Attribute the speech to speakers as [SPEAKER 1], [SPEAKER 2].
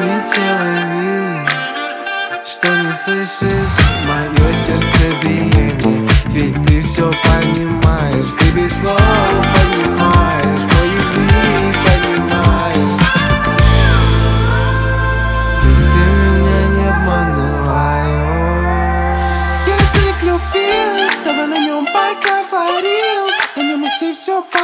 [SPEAKER 1] делай вид, что не слышишь мое сердцебиение. Ведь ты все понимаешь, ты без слов понимаешь, мой язык понимаешь. Ведь ты меня не обманываешь. Язык любви, давай на нем поговорим, на нем все